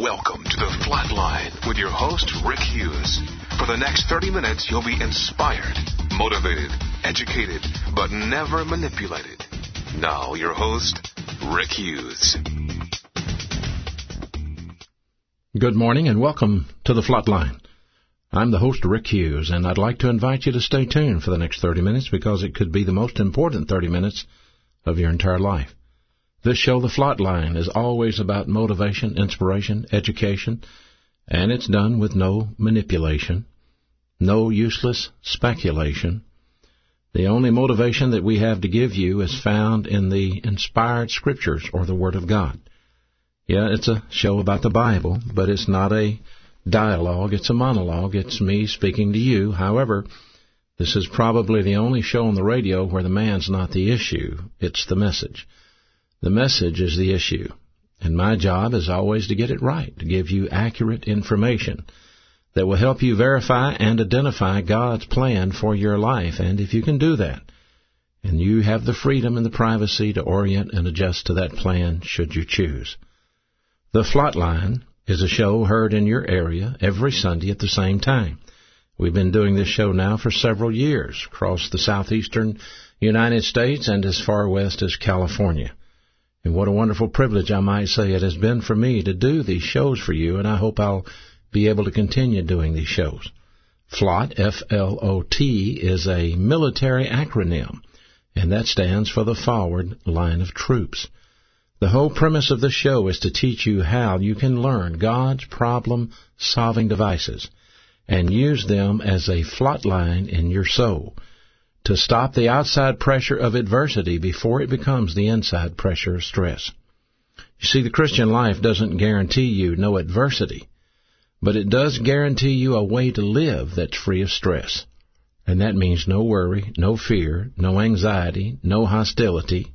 Welcome to the Flatline with your host, Rick Hughes. For the next 30 minutes, you'll be inspired, motivated, educated, but never manipulated. Now, your host, Rick Hughes. Good morning and welcome to the Flatline. I'm the host, Rick Hughes, and I'd like to invite you to stay tuned for the next 30 minutes because it could be the most important 30 minutes of your entire life. This show, The Flatline, is always about motivation, inspiration, education, and it's done with no manipulation, no useless speculation. The only motivation that we have to give you is found in the inspired Scriptures or the Word of God. Yeah, it's a show about the Bible, but it's not a dialogue, it's a monologue. It's me speaking to you. However, this is probably the only show on the radio where the man's not the issue, it's the message. The message is the issue, and my job is always to get it right, to give you accurate information that will help you verify and identify God's plan for your life. And if you can do that, and you have the freedom and the privacy to orient and adjust to that plan should you choose. The Flatline is a show heard in your area every Sunday at the same time. We've been doing this show now for several years across the southeastern United States and as far west as California. And what a wonderful privilege, I might say, it has been for me to do these shows for you, and I hope I'll be able to continue doing these shows. FLOT, F-L-O-T, is a military acronym, and that stands for the Forward Line of Troops. The whole premise of this show is to teach you how you can learn God's problem-solving devices and use them as a flatline in your soul, to stop the outside pressure of adversity before it becomes the inside pressure of stress. You see, the Christian life doesn't guarantee you no adversity, but it does guarantee you a way to live that's free of stress. And that means no worry, no fear, no anxiety, no hostility.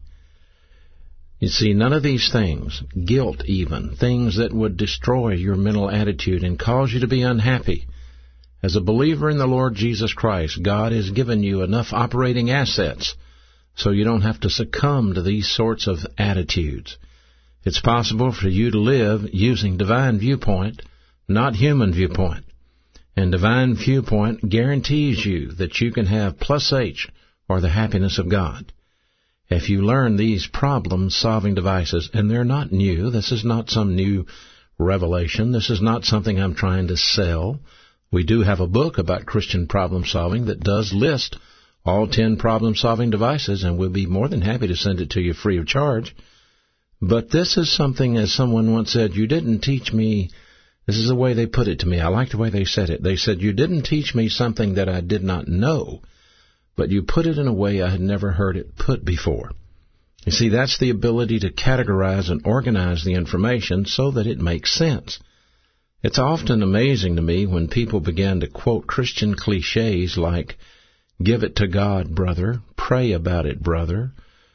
You see, none of these things, guilt even, things that would destroy your mental attitude and cause you to be unhappy. As a believer in the Lord Jesus Christ, God has given you enough operating assets so you don't have to succumb to these sorts of attitudes. It's possible for you to live using divine viewpoint, not human viewpoint. And divine viewpoint guarantees you that you can have plus H, or the happiness of God. If you learn these problem-solving devices, and they're not new, this is not some new revelation, this is not something I'm trying to sell. We do have a book about Christian problem-solving that does list all 10 problem-solving devices, and we'll be more than happy to send it to you free of charge. But this is something, as someone once said, you didn't teach me, this is the way they put it to me, I like the way they said it. They said, you didn't teach me something that I did not know, but you put it in a way I had never heard it put before. You see, that's the ability to categorize and organize the information so that it makes sense. It's often amazing to me when people begin to quote Christian cliches like, give it to God, brother, pray about it, brother,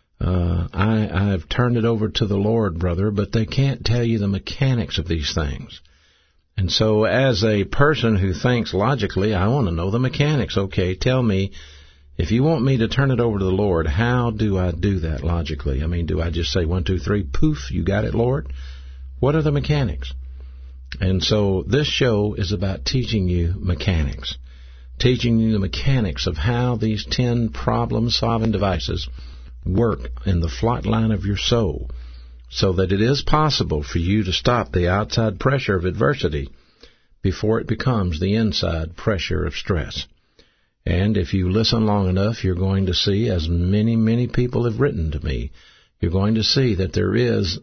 I've turned it over to the Lord, brother, but they can't tell you the mechanics of these things. And so as a person who thinks logically, I want to know the mechanics. Okay, tell me, if you want me to turn it over to the Lord, how do I do that logically? I mean, do I just say 1, 2, 3, poof, you got it, Lord? What are the mechanics? And so this show is about teaching you mechanics, teaching you the mechanics of how these 10 problem-solving devices work in the flatline of your soul so that it is possible for you to stop the outside pressure of adversity before it becomes the inside pressure of stress. And if you listen long enough, you're going to see, as many, many people have written to me, you're going to see that there is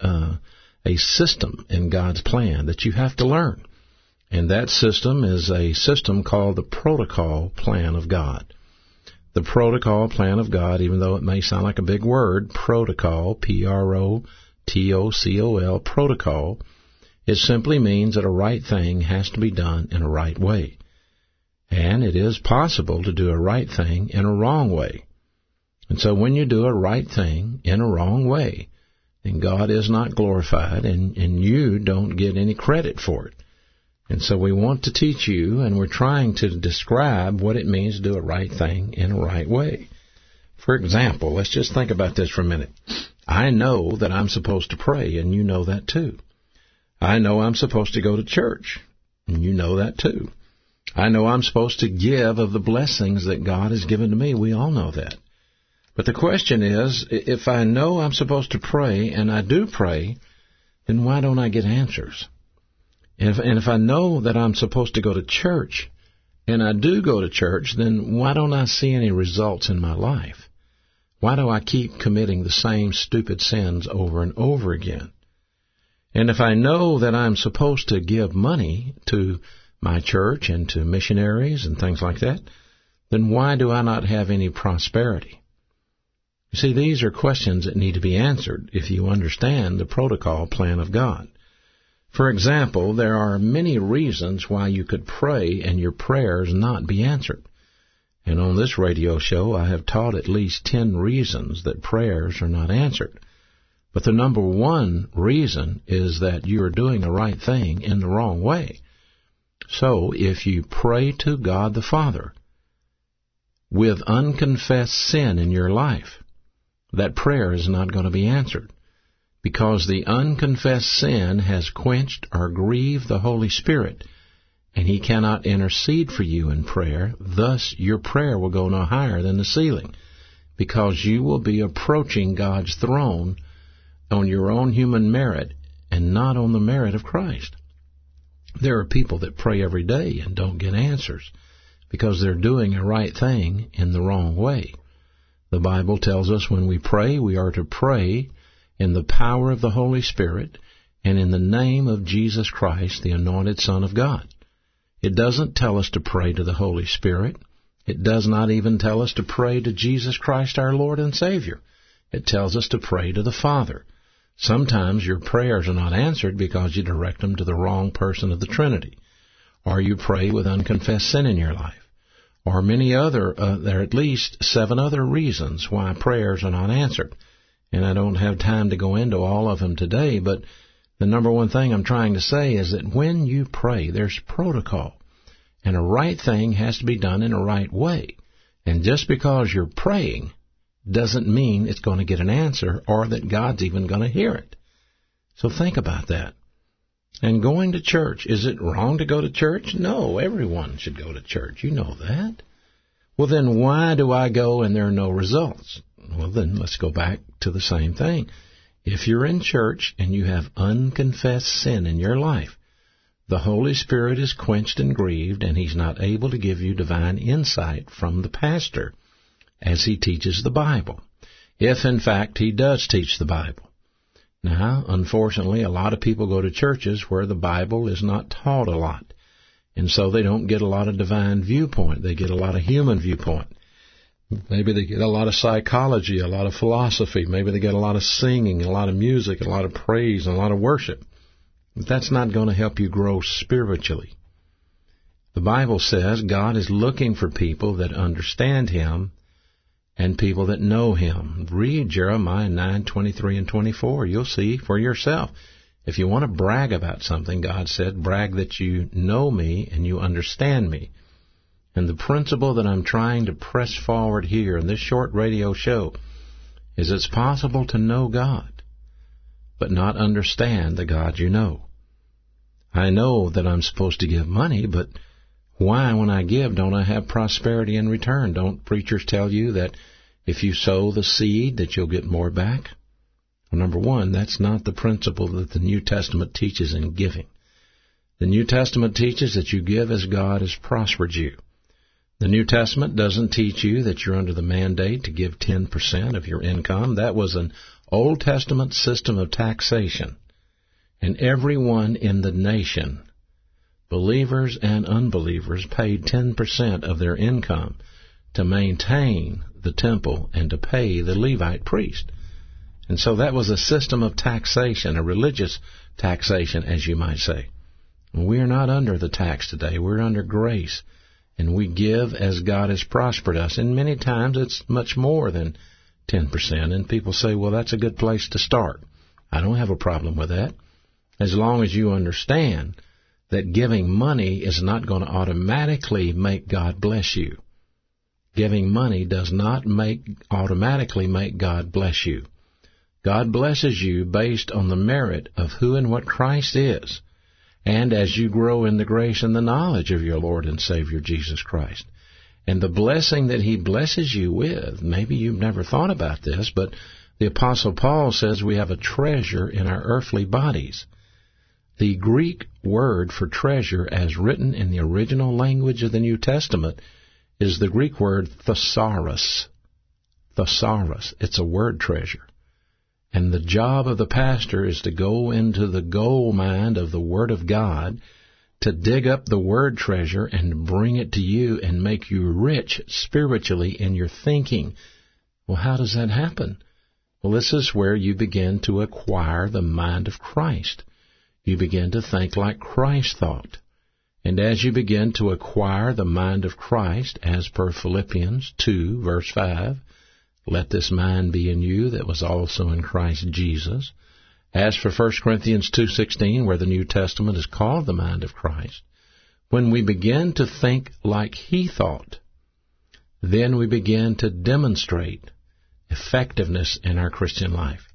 a system in God's plan that you have to learn. And that system is a system called the protocol plan of God. The protocol plan of God, even though it may sound like a big word, protocol, P-R-O-T-O-C-O-L, protocol, it simply means that a right thing has to be done in a right way. And it is possible to do a right thing in a wrong way. And so when you do a right thing in a wrong way, then God is not glorified, and you don't get any credit for it. And so we want to teach you, and we're trying to describe what it means to do a right thing in a right way. For example, let's just think about this for a minute. I know that I'm supposed to pray, and you know that too. I know I'm supposed to go to church, and you know that too. I know I'm supposed to give of the blessings that God has given to me. We all know that. But the question is, if I know I'm supposed to pray, and I do pray, then why don't I get answers? And if I know that I'm supposed to go to church, and I do go to church, then why don't I see any results in my life? Why do I keep committing the same stupid sins over and over again? And if I know that I'm supposed to give money to my church and to missionaries and things like that, then why do I not have any prosperity? You see, these are questions that need to be answered if you understand the protocol plan of God. For example, there are many reasons why you could pray and your prayers not be answered. And on this radio show, I have taught at least 10 reasons that prayers are not answered. But the number one reason is that you are doing the right thing in the wrong way. So, if you pray to God the Father with unconfessed sin in your life, that prayer is not going to be answered, because the unconfessed sin has quenched or grieved the Holy Spirit, and He cannot intercede for you in prayer. Thus, your prayer will go no higher than the ceiling, because you will be approaching God's throne on your own human merit and not on the merit of Christ. There are people that pray every day and don't get answers because they're doing a right thing in the wrong way. The Bible tells us when we pray, we are to pray in the power of the Holy Spirit and in the name of Jesus Christ, the anointed Son of God. It doesn't tell us to pray to the Holy Spirit. It does not even tell us to pray to Jesus Christ, our Lord and Savior. It tells us to pray to the Father. Sometimes your prayers are not answered because you direct them to the wrong person of the Trinity, or you pray with unconfessed sin in your life, or many other, there are at least 7 other reasons why prayers are not answered. And I don't have time to go into all of them today, but the number one thing I'm trying to say is that when you pray, there's protocol, and a right thing has to be done in a right way. And just because you're praying doesn't mean it's going to get an answer or that God's even going to hear it. So think about that. And going to church, is it wrong to go to church? No, everyone should go to church. You know that. Well, then why do I go and there are no results? Well, then let's go back to the same thing. If you're in church and you have unconfessed sin in your life, the Holy Spirit is quenched and grieved, and He's not able to give you divine insight from the pastor as he teaches the Bible, if in fact he does teach the Bible. Now, unfortunately, a lot of people go to churches where the Bible is not taught a lot, and so they don't get a lot of divine viewpoint. They get a lot of human viewpoint. Maybe they get a lot of psychology, a lot of philosophy. Maybe they get a lot of singing, a lot of music, a lot of praise, and a lot of worship. But that's not going to help you grow spiritually. The Bible says God is looking for people that understand Him and people that know Him. Read Jeremiah 9:23 and 24. You'll see for yourself. If you want to brag about something, God said, brag that you know me and you understand me. And the principle that I'm trying to press forward here in this short radio show is it's possible to know God, but not understand the God you know. I know that I'm supposed to give money, but why, when I give, don't I have prosperity in return? Don't preachers tell you that if you sow the seed that you'll get more back? Well, number one, that's not the principle that the New Testament teaches in giving. The New Testament teaches that you give as God has prospered you. The New Testament doesn't teach you that you're under the mandate to give 10% of your income. That was an Old Testament system of taxation. And everyone in the nation, believers and unbelievers, paid 10% of their income to maintain the temple and to pay the Levite priest. And so that was a system of taxation, a religious taxation, as you might say. We are not under the tax today. We're under grace. And we give as God has prospered us. And many times it's much more than 10%. And people say, well, that's a good place to start. I don't have a problem with that, as long as you understand that giving money is not going to automatically make God bless you. Giving money does not automatically make God bless you. God blesses you based on the merit of who and what Christ is, and as you grow in the grace and the knowledge of your Lord and Savior Jesus Christ. And the blessing that He blesses you with, maybe you've never thought about this, but the Apostle Paul says we have a treasure in our earthly bodies. The Greek word for treasure, as written in the original language of the New Testament, is the Greek word thesaurus. Thesaurus. It's a word treasure. And the job of the pastor is to go into the gold mine of the Word of God, to dig up the word treasure and bring it to you and make you rich spiritually in your thinking. Well, how does that happen? Well, this is where you begin to acquire the mind of Christ. You begin to think like Christ thought. And as you begin to acquire the mind of Christ, as per Philippians 2, verse 5, let this mind be in you that was also in Christ Jesus. As for 1 Corinthians 2:16, where the New Testament is called the mind of Christ, when we begin to think like He thought, then we begin to demonstrate effectiveness in our Christian life.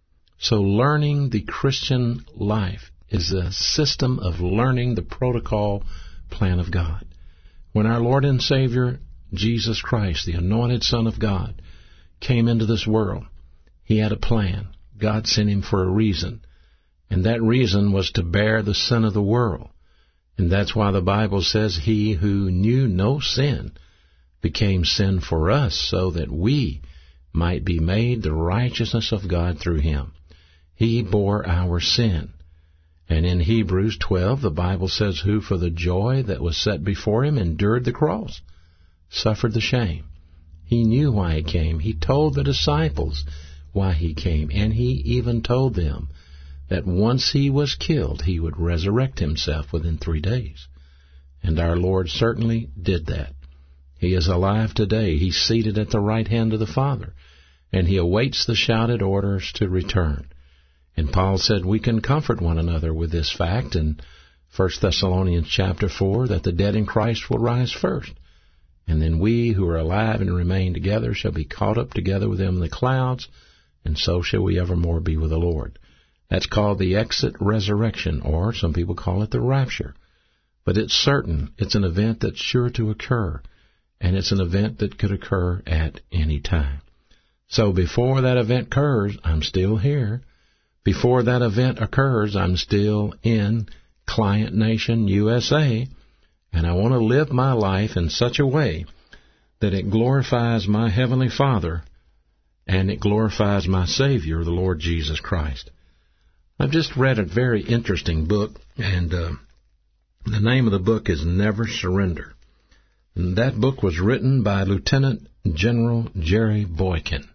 So learning the Christian life is a system of learning the protocol plan of God. When our Lord and Savior, Jesus Christ, the anointed Son of God, came into this world, He had a plan. God sent Him for a reason, and that reason was to bear the sin of the world. And that's why the Bible says He who knew no sin became sin for us, so that we might be made the righteousness of God through Him. He bore our sin. And in Hebrews 12, the Bible says, who for the joy that was set before Him endured the cross, suffered the shame. He knew why He came. He told the disciples why He came, and He even told them that once He was killed, He would resurrect Himself within 3 days. And our Lord certainly did that. He is alive today. He's seated at the right hand of the Father, and He awaits the shouted orders to return. And Paul said we can comfort one another with this fact in 1 Thessalonians chapter 4, that the dead in Christ will rise first. And then we who are alive and remain together shall be caught up together with them in the clouds, and so shall we evermore be with the Lord. That's called the exit resurrection, or some people call it the rapture. But it's certain. It's an event that's sure to occur, and it's an event that could occur at any time. So before that event occurs, I'm still here. Before that event occurs, I'm still in Client Nation, USA, and I want to live my life in such a way that it glorifies my Heavenly Father and it glorifies my Savior, the Lord Jesus Christ. I've just read a very interesting book, and the name of the book is Never Surrender. And that book was written by Lieutenant General Jerry Boykin.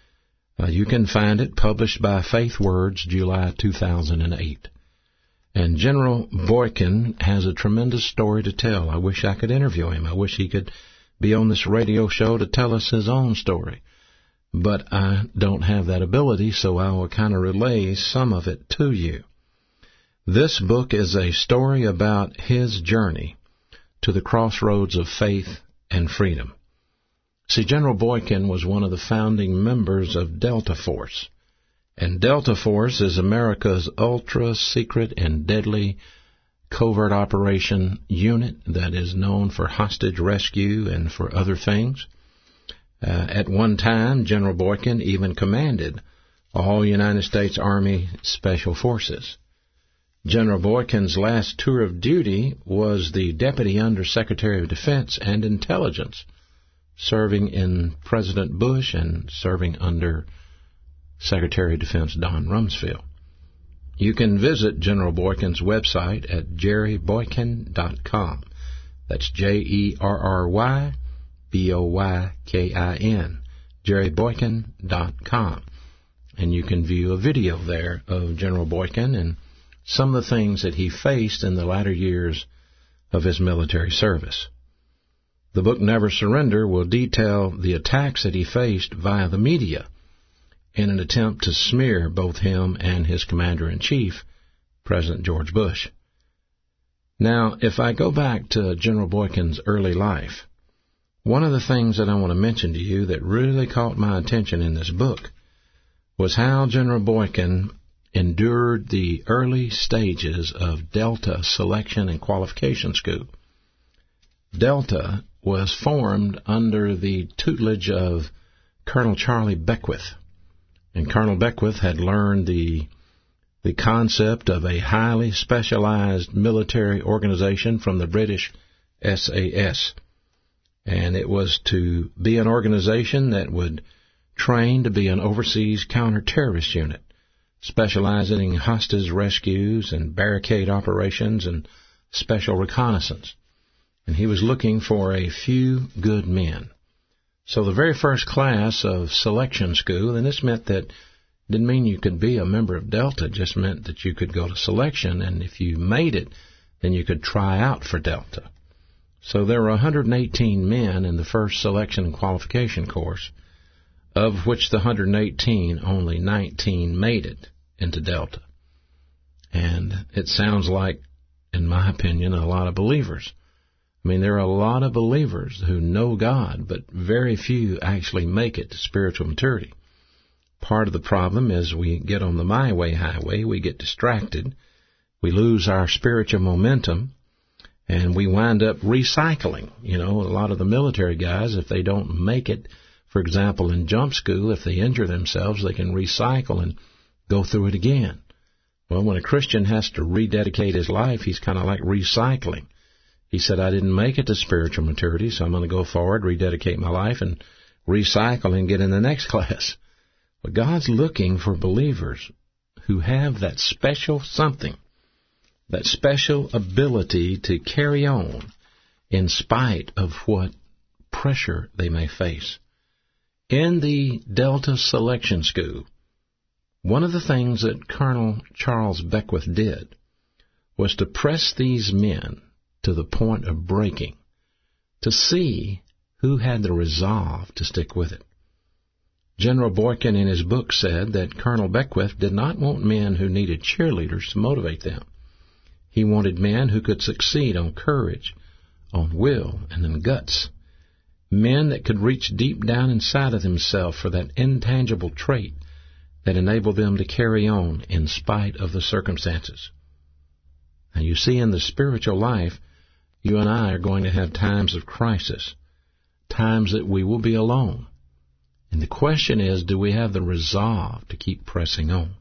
You can find it published by Faith Words, July 2008. And General Boykin has a tremendous story to tell. I wish I could interview him. I wish he could be on this radio show to tell us his own story. But I don't have that ability, so I will kind of relay some of it to you. This book is a story about his journey to the crossroads of faith and freedom. See, General Boykin was one of the founding members of Delta Force. And Delta Force is America's ultra-secret and deadly covert operation unit that is known for hostage rescue and for other things. At one time, General Boykin even commanded all United States Army Special Forces. General Boykin's last tour of duty was the Deputy Undersecretary of Defense and Intelligence, serving in President Bush and serving under Secretary of Defense Don Rumsfeld. You can visit General Boykin's website at jerryboykin.com. That's JERRYBOYKIN, jerryboykin.com. And you can view a video there of General Boykin and some of the things that he faced in the latter years of his military service. The book Never Surrender will detail the attacks that he faced via the media in an attempt to smear both him and his Commander-in-Chief, President George Bush. Now, if I go back to General Boykin's early life, one of the things that I want to mention to you that really caught my attention in this book was how General Boykin endured the early stages of Delta Selection and Qualification School. Delta was formed under the tutelage of Colonel Charlie Beckwith. And Colonel Beckwith had learned the concept of a highly specialized military organization from the British SAS. And it was to be an organization that would train to be an overseas counter-terrorist unit, specializing in hostage rescues and barricade operations and special reconnaissance. And he was looking for a few good men. So the very first class of selection school, and this meant that didn't mean you could be a member of Delta, it just meant that you could go to selection, and if you made it, then you could try out for Delta. So there were 118 men in the first selection and qualification course, of which the 118, only 19 made it into Delta. And it sounds like, in my opinion, a lot of believers. I mean, there are a lot of believers who know God, but very few actually make it to spiritual maturity. Part of the problem is we get on the my way highway, we get distracted, we lose our spiritual momentum, and we wind up recycling. You know, a lot of the military guys, if they don't make it, for example, in jump school, if they injure themselves, they can recycle and go through it again. Well, when a Christian has to rededicate his life, he's kind of like recycling. He said, I didn't make it to spiritual maturity, so I'm going to go forward, rededicate my life, and recycle and get in the next class. But God's looking for believers who have that special something, that special ability to carry on in spite of what pressure they may face. In the Delta Selection School, one of the things that Colonel Charles Beckwith did was to press these men to the point of breaking, to see who had the resolve to stick with it. General Boykin in his book said that Colonel Beckwith did not want men who needed cheerleaders to motivate them. He wanted men who could succeed on courage, on will, and on guts. Men that could reach deep down inside of themselves for that intangible trait that enabled them to carry on in spite of the circumstances. Now you see, in the spiritual life, you and I are going to have times of crisis, times that we will be alone. And the question is, do we have the resolve to keep pressing on?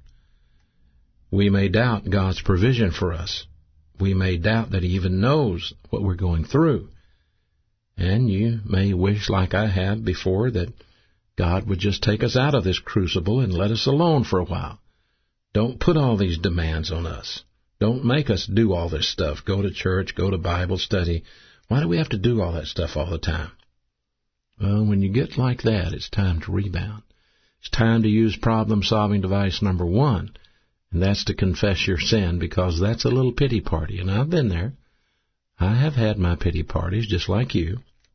We may doubt God's provision for us. We may doubt that He even knows what we're going through. And you may wish, like I have before, that God would just take us out of this crucible and let us alone for a while. Don't put all these demands on us. Don't make us do all this stuff. Go to church, go to Bible study. Why do we have to do all that stuff all the time? Well, when you get like that, it's time to rebound. It's time to use problem-solving device number 1, and that's to confess your sin, because that's a little pity party, and I've been there. I have had my pity parties, just like you.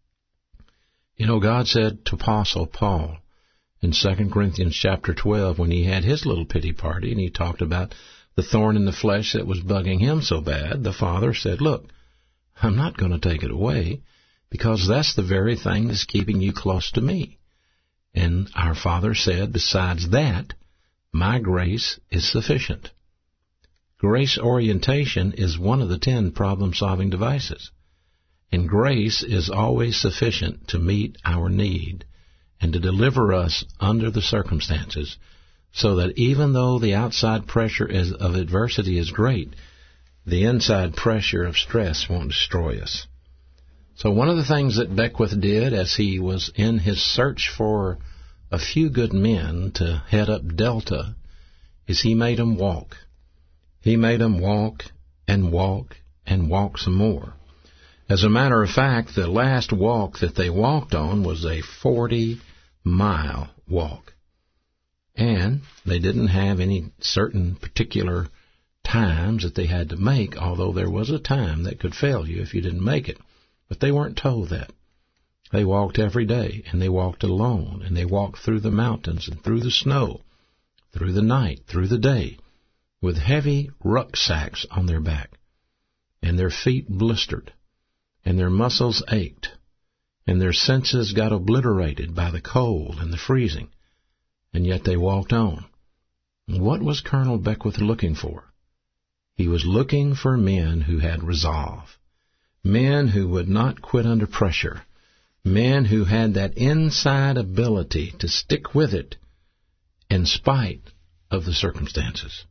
You know, God said to Apostle Paul in 2 Corinthians chapter 12, when he had his little pity party, and he talked about the thorn in the flesh that was bugging him so bad, the Father said, look, I'm not going to take it away, because that's the very thing that's keeping you close to me. And our Father said, besides that, my grace is sufficient. Grace orientation is one of the 10 problem-solving devices. And grace is always sufficient to meet our need and to deliver us under the circumstances, so that even though the outside pressure of adversity is great, the inside pressure of stress won't destroy us. So one of the things that Beckwith did as he was in his search for a few good men to head up Delta is he made them walk. He made them walk and walk and walk some more. As a matter of fact, the last walk that they walked on was a 40-mile walk. And they didn't have any certain particular times that they had to make, although there was a time that could fail you if you didn't make it. But they weren't told that. They walked every day, and they walked alone, and they walked through the mountains and through the snow, through the night, through the day, with heavy rucksacks on their back, and their feet blistered, and their muscles ached, and their senses got obliterated by the cold and the freezing. And yet they walked on. What was Colonel Beckwith looking for? He was looking for men who had resolve, men who would not quit under pressure, men who had that inside ability to stick with it in spite of the circumstances.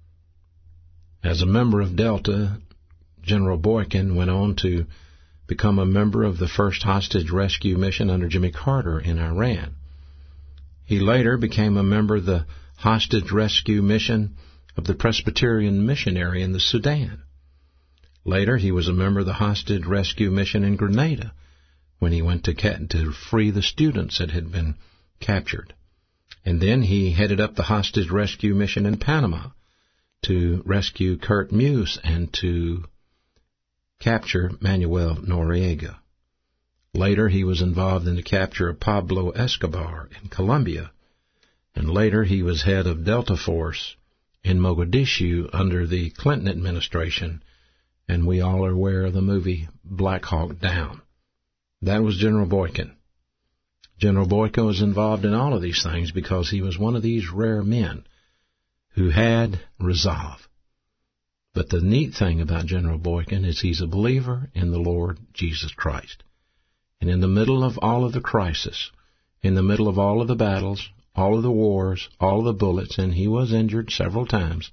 As a member of Delta, General Boykin went on to become a member of the first hostage rescue mission under Jimmy Carter in Iran. He later became a member of the hostage rescue mission of the Presbyterian missionary in the Sudan. Later, he was a member of the hostage rescue mission in Grenada when he went to free the students that had been captured. And then he headed up the hostage rescue mission in Panama to rescue Kurt Muse and to capture Manuel Noriega. Later, he was involved in the capture of Pablo Escobar in Colombia. And later, he was head of Delta Force in Mogadishu under the Clinton administration, and we all are aware of the movie Black Hawk Down. That was General Boykin. General Boykin was involved in all of these things because he was one of these rare men who had resolve. But the neat thing about General Boykin is he's a believer in the Lord Jesus Christ. And in the middle of all of the crisis, in the middle of all of the battles, all of the wars, all of the bullets, and he was injured several times,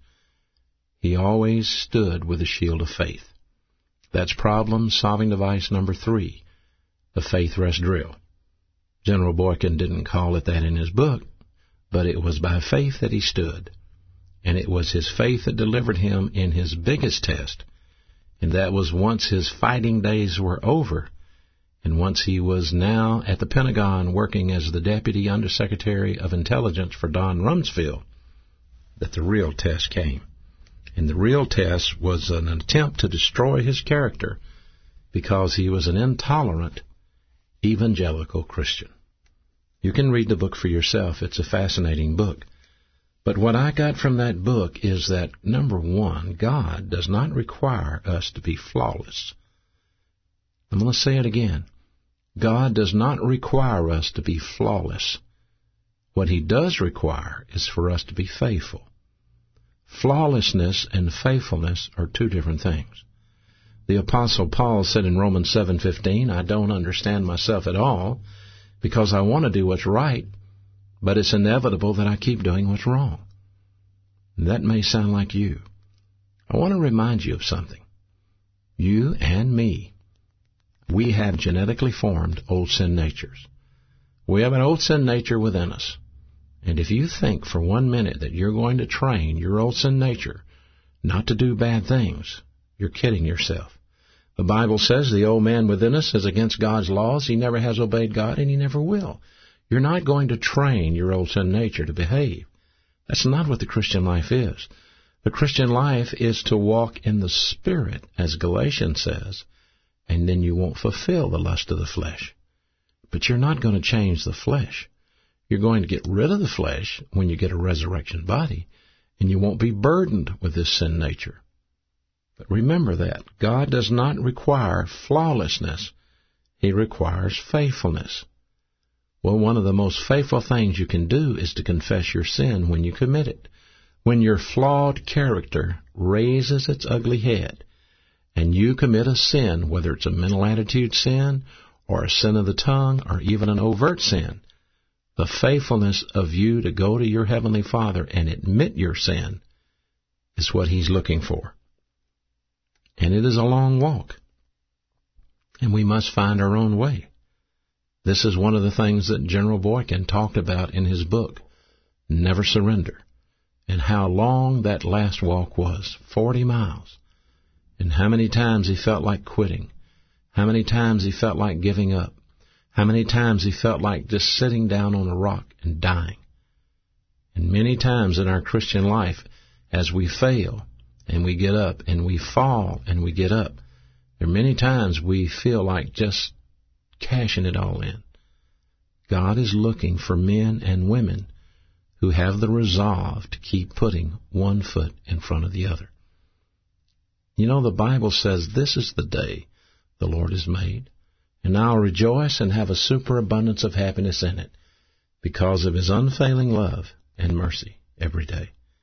he always stood with a shield of faith. That's problem-solving device number 3, the faith rest drill. General Boykin didn't call it that in his book, but it was by faith that he stood. And it was his faith that delivered him in his biggest test, and that was once his fighting days were over, and once he was now at the Pentagon working as the Deputy Undersecretary of Intelligence for Don Rumsfeld, that the real test came. And the real test was an attempt to destroy his character because he was an intolerant evangelical Christian. You can read the book for yourself. It's a fascinating book. But what I got from that book is that, number one, God does not require us to be flawless. I'm going to say it again. God does not require us to be flawless. What He does require is for us to be faithful. Flawlessness and faithfulness are two different things. The Apostle Paul said in Romans 7:15, I don't understand myself at all because I want to do what's right, but it's inevitable that I keep doing what's wrong. And that may sound like you. I want to remind you of something. You and me, we have genetically formed old sin natures. We have an old sin nature within us. And if you think for 1 minute that you're going to train your old sin nature not to do bad things, you're kidding yourself. The Bible says the old man within us is against God's laws. He never has obeyed God, and he never will. You're not going to train your old sin nature to behave. That's not what the Christian life is. The Christian life is to walk in the Spirit, as Galatians says, and then you won't fulfill the lust of the flesh. But you're not going to change the flesh. You're going to get rid of the flesh when you get a resurrection body, and you won't be burdened with this sin nature. But remember that. God does not require flawlessness. He requires faithfulness. Well, one of the most faithful things you can do is to confess your sin when you commit it. When your flawed character raises its ugly head, and you commit a sin, whether it's a mental attitude sin, or a sin of the tongue, or even an overt sin, the faithfulness of you to go to your Heavenly Father and admit your sin is what He's looking for. And it is a long walk. And we must find our own way. This is one of the things that General Boykin talked about in his book, Never Surrender, and how long that last walk was, 40 miles, and how many times he felt like quitting, how many times he felt like giving up, how many times he felt like just sitting down on a rock and dying. And many times in our Christian life, as we fail and we get up, and we fall and we get up, there are many times we feel like just cashing it all in. God is looking for men and women who have the resolve to keep putting one foot in front of the other. You know, the Bible says this is the day the Lord has made, and I'll rejoice and have a superabundance of happiness in it because of His unfailing love and mercy every day.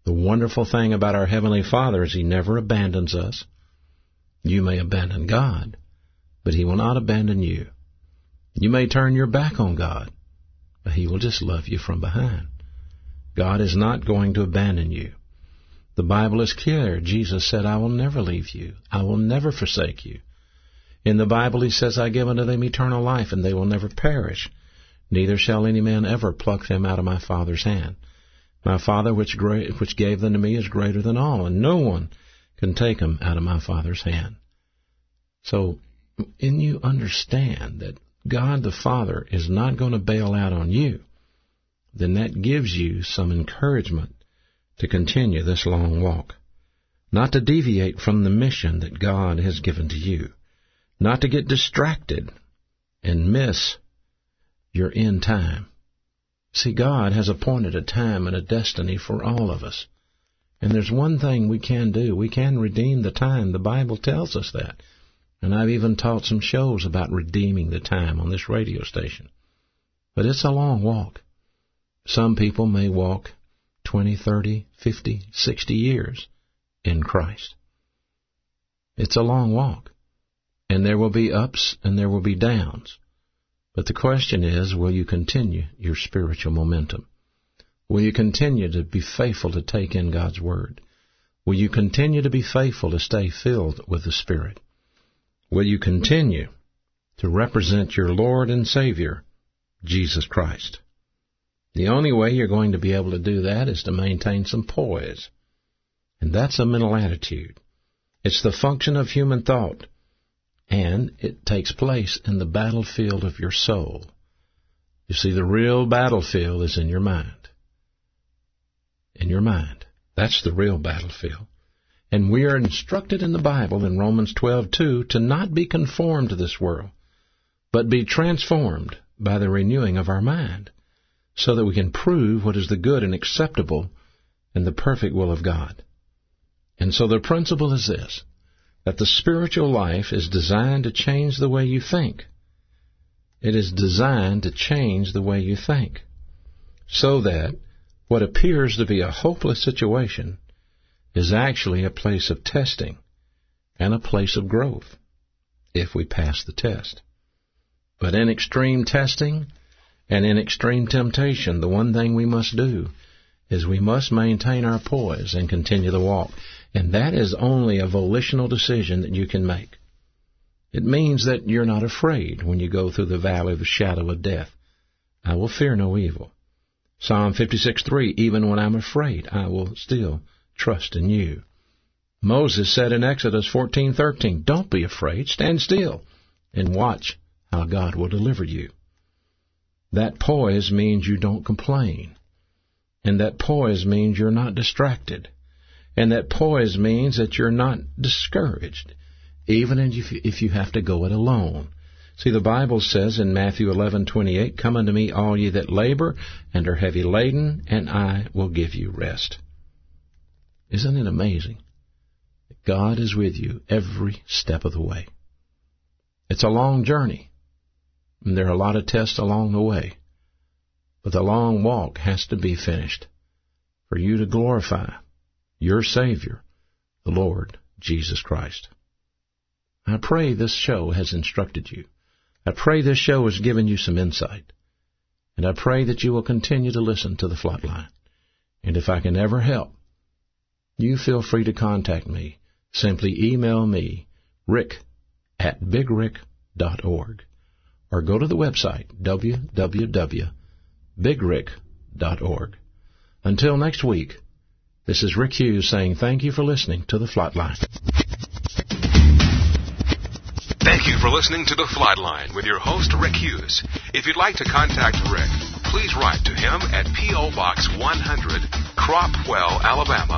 The wonderful thing about our Heavenly Father is He never abandons us. You may abandon God, but He will not abandon you. You may turn your back on God, but He will just love you from behind. God is not going to abandon you. The Bible is clear. Jesus said, I will never leave you. I will never forsake you. In the Bible He says, I give unto them eternal life, and they will never perish. Neither shall any man ever pluck them out of my Father's hand. My Father which gave them to me is greater than all, and no one can take them out of my Father's hand. So, when you understand that God the Father is not going to bail out on you, then that gives you some encouragement to continue this long walk. Not to deviate from the mission that God has given to you. Not to get distracted and miss your end time. See, God has appointed a time and a destiny for all of us. And there's one thing we can do. We can redeem the time. The Bible tells us that. And I've even taught some shows about redeeming the time on this radio station. But it's a long walk. Some people may walk 20, 30, 50, 60 years in Christ. It's a long walk. And there will be ups and there will be downs. But the question is, will you continue your spiritual momentum? Will you continue to be faithful to take in God's Word? Will you continue to be faithful to stay filled with the Spirit? Will you continue to represent your Lord and Savior, Jesus Christ? The only way you're going to be able to do that is to maintain some poise. And that's a mental attitude. It's the function of human thought. And it takes place in the battlefield of your soul. You see, the real battlefield is in your mind. In your mind. That's the real battlefield. And we are instructed in the Bible in Romans 12:2 to not be conformed to this world, but be transformed by the renewing of our mind, so that we can prove what is the good and acceptable and the perfect will of God. And so the principle is this, that the spiritual life is designed to change the way you think. It is designed to change the way you think, so that what appears to be a hopeless situation is actually a place of testing and a place of growth, if we pass the test. But in extreme testing and in extreme temptation, the one thing we must do is we must maintain our poise and continue the walk. And that is only a volitional decision that you can make. It means that you're not afraid when you go through the valley of the shadow of death. I will fear no evil. Psalm 56:3, even when I'm afraid, I will still trust in you. Moses said in Exodus 14:13, don't be afraid, stand still, and watch how God will deliver you. That poise means you don't complain. And that poise means you're not distracted. And that poise means that you're not discouraged, even if you have to go it alone. See, the Bible says in Matthew 11:28, come unto me, all ye that labor and are heavy laden, and I will give you rest. Isn't it amazing? God is with you every step of the way. It's a long journey, and there are a lot of tests along the way. But the long walk has to be finished for you to glorify your Savior, the Lord Jesus Christ. I pray this show has instructed you. I pray this show has given you some insight. And I pray that you will continue to listen to the Flatline. And if I can ever help, you feel free to contact me. Simply email me, rick@bigrick.org, or go to the website, www.bigrick.org. Until next week, this is Rick Hughes saying thank you for listening to The Flatline. Thank you for listening to The Flatline with your host, Rick Hughes. If you'd like to contact Rick, please write to him at P.O. Box 100, Cropwell, Alabama,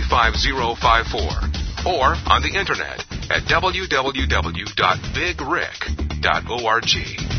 35054, or on the Internet at www.bigrick.org.